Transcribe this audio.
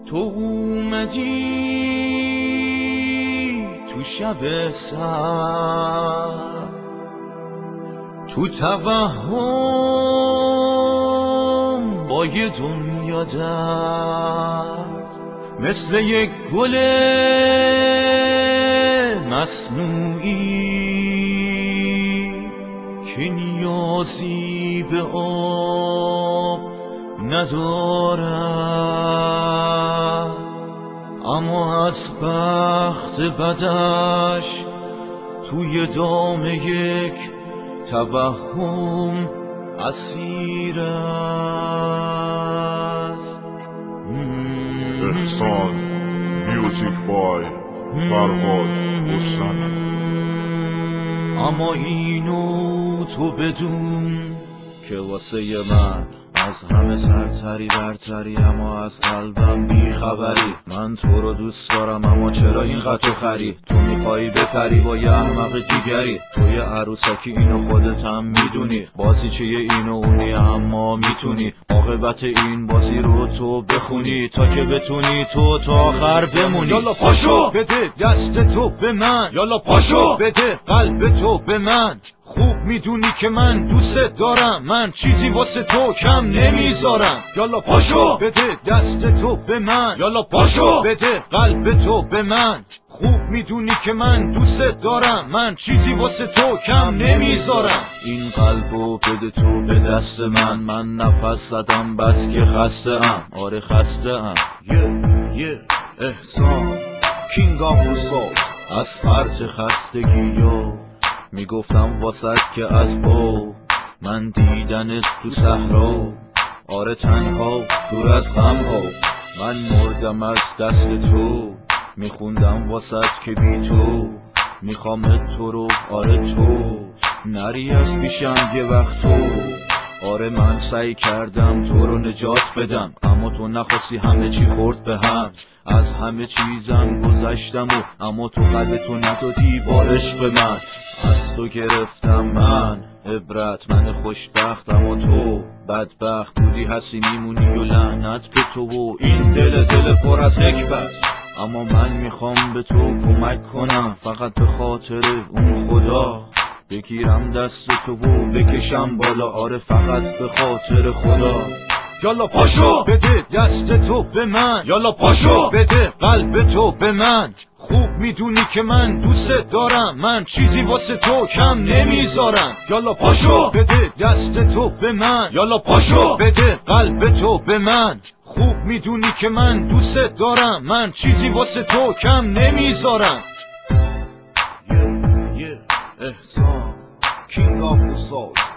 تو اومدی تو شب سر، تو توهم با یه دنیا درد، مثل یک گل مصنوعی که نیازی به آب ندارد، اما از بخت بدش توی دام یک توهم اسیر است. احسان میوزیک بای فرهاد رستمی. اما اینو تو بدون که واسه من از همه سرتری برتری، اما از قلبم بیخبری. من تو رو دوست دارم اما چرا اینقدر تو خری؟ تو میخوایی بپری با یه احمق دیگری، توی عروسکی اینو خودت هم میدونی، بازی چیه اینو اونی اما میتونی عاقبت این بازی رو تو بخونی، تا که بتونی تو تا آخر بمونی. یالا پاشو بده دست تو به من، یالا پاشو بده قلب تو به من، خوب میدونی که من دوست دارم، من چیزی واسه تو کم نمیذارم. یالا پاشو بده دست تو به من، یالا پاشو بده قلب تو به من، خوب میدونی که من دوست دارم، من چیزی واسه تو کم نمیذارم. این قلبو بده تو به دست من، من نفس زدم بس که خسته ام، آره خسته ام. یه احسان کینگ آف روسول، از فرط خستگی یا میگفتم واسد که از با من دیدنت تو صحرا، آره تنها دور از غم ها، من مردم از دست تو، میخوندم واسد که بی تو میخوام تو رو، آره تو نری از پیشم یه وقت تو. آره من سعی کردم تو رو نجات بدم، اما تو نخواستی، همه چی خورد به هم، از همه چیزم گذشتم اما تو قلبتو ندادی با عشق من. از تو گرفتم من عبرت، من خوشبخت اما تو بدبخت بودی، هستی میمونی و لعنت به تو و این دل پر از نکبت. اما من میخوام به تو کمک کنم، فقط به خاطر اون خدا بگیرم دست تو و بکشم بالا، آره فقط به خاطر خدا. یالا پاشو بده دست تو به من، یالا پاشو بده قلب تو به من، خوب میدونی که من دوست دارم، من چیزی واسه تو کم نمیذارم. یالا پاشو بده دست تو به من، یالا پاشو بده قلب تو به من، خوب میدونی که من دوست دارم، من چیزی واسه تو کم نمیذارم. احسان کینگ آف روسول.